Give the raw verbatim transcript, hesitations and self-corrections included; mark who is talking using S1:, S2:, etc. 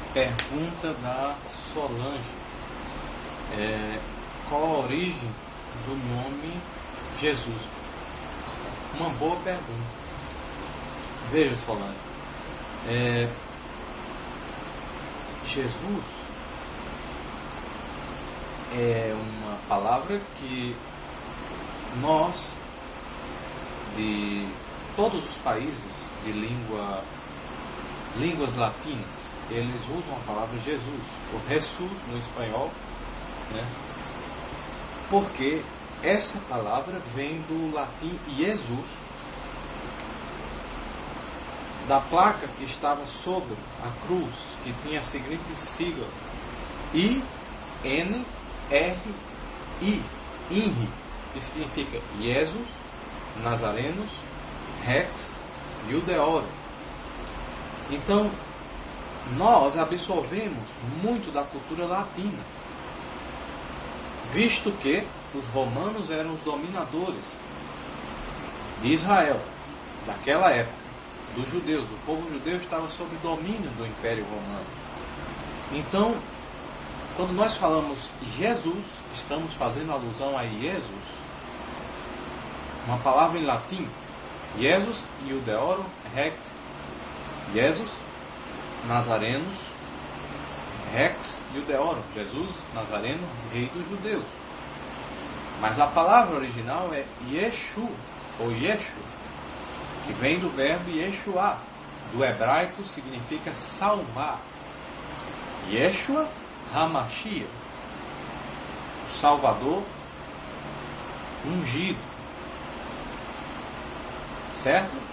S1: Pergunta da Solange. É, qual a origem do nome Jesus? Uma boa pergunta. Veja, Solange. É, Jesus é uma palavra que nós, de todos os países de língua, línguas latinas, eles usam a palavra Jesus, ou Jesus no espanhol, né? Porque essa palavra vem do latim Jesus, da placa que estava sobre a cruz, que tinha a seguinte sigla: I N R I, INRI, que significa Jesus, Nazarenos, Rex, Judeorum. Então, nós absorvemos muito da cultura latina, visto que os romanos eram os dominadores de Israel, daquela época, dos judeus. O povo judeu estava sob domínio do Império Romano. Então, quando nós falamos Jesus, estamos fazendo alusão a Jesus, uma palavra em latim, Jesus, Judeorum, Rex, Jesus, Nazarenos, Rex, Judeorum, Jesus, Nazareno, Rei dos Judeus. Mas a palavra original é Yeshu, ou Yeshua, que vem do verbo Yeshua, do hebraico significa salvar. Yeshua HaMashiach, o Salvador ungido. Certo?